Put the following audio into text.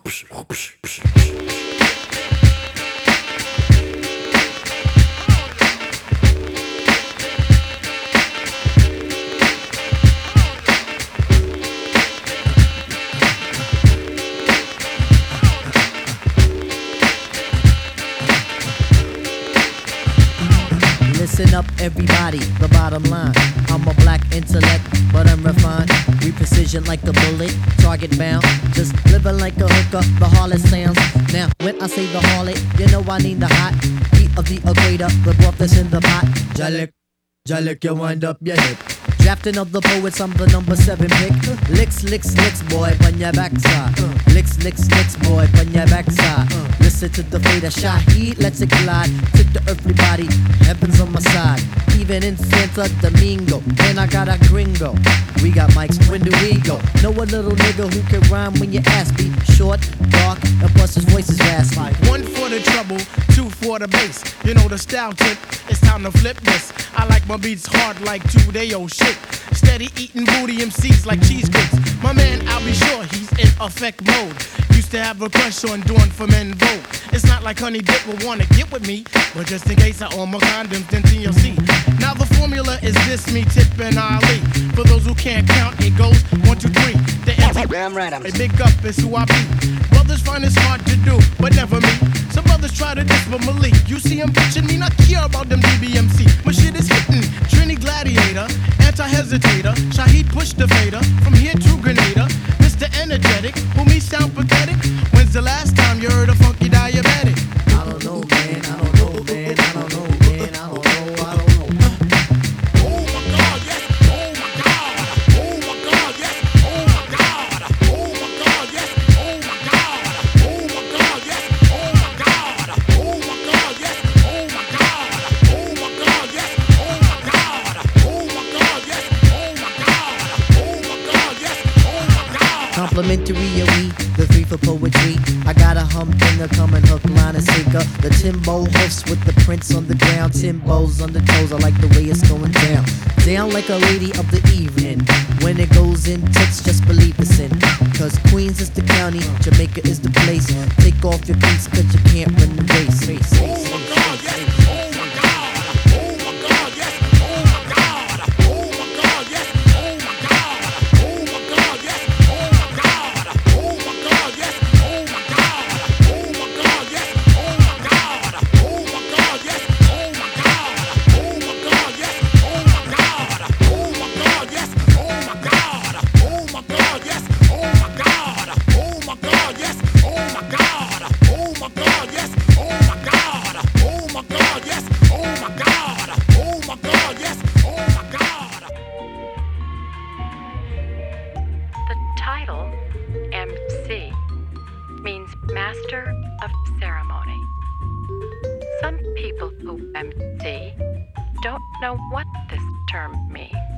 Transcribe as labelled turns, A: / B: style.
A: Listen up, everybody, the bottom line. I'm a black intellect, but I'm refined. We precision like a bullet, target bound. Just living like a hooker, the harlot sounds. Now, when I say the harlot, you know I need the hot heat of the equator, the broth that's in the pot. Jalik, you wind up your hip. Drafting of the poets, I'm the number 7 pick. Licks, boy, on your backside. Licks, boy, on your backside. Listen to the fate of Shaheed, let's it glide. Tip the earthly body, heaven's on my side. Even in Santo Domingo, and I got a gringo. We got mics, when do we go? Know a little nigga who can rhyme when you ask me. Short, dark, and plus his voice is raspy.
B: 1 for the trouble, 2 for the bass. You know the style tip, it's time to flip this. I like my beats hard like 2 day old shit. Steady eating booty MCs like cheesecakes. My man, I'll be sure he's in effect mode. Used to have a crush on doing for men vote. It's not like Honey Dip will wanna get with me, but just in case I own my condoms, then TLC. Now the formula is this, me, Tip, and Ali. For those who can't count, it goes 1, 2, 3. The
C: Damn right, I'm
B: a big up is who I be. Brothers find it's hard to do, but never me. Some brothers try to diss but Malik. You see him bitching me, not care about them DBMC. My shit is hitting. Trini Gladiator, anti-hesitator. Shaheed push the fader. From here to Grenada. Mr. Energetic, who me sound pathetic. When's the last time you heard a funky diabetic?
A: I don't know, man, I don't know, man, I don't know, man, I don't know, I don't know.
B: Oh my God, yes. Oh my God. Oh my God, yes. Oh my God. Oh my God, yes. Oh my God. Oh my God, yes. Oh my God. Oh my God, yes. Oh my God. Oh my God, yes. Oh my God. Oh my God, yes. Oh my God. Oh my God, yes. Oh my God.
A: Complimentary of we, the 3 for poetry. I got a humdinger coming, hook, line, and sinker. The Timbo hoofs with the prints on the ground. Timbo's on the toes, I like the way it's going down. Down like a lady of the evening. When it goes in tits, just believe it's in. Cause Queens is the county, Jamaica is the place. Take off your cleats cause you can't run the race.
B: Oh my God, yes. Oh my God. Oh my God, yes. Oh my God. Oh my God, yes. Oh my God. Oh my God, yes. Oh my God. Oh my God, yes. Oh my God. Oh my God, yes. Oh my God. Oh my God, yes. Oh my God. Oh my God, yes. Oh my God. Oh my God, yes. Oh my God. Oh my God, yes. Oh my God. Oh my God, yes. Oh my God. Oh my God, yes. Oh my God. Oh my God, yes. Oh my God. Oh my God, yes. Oh my God.
D: The title, MC, means Master of Ceremony. Some people who MC don't know what this term means.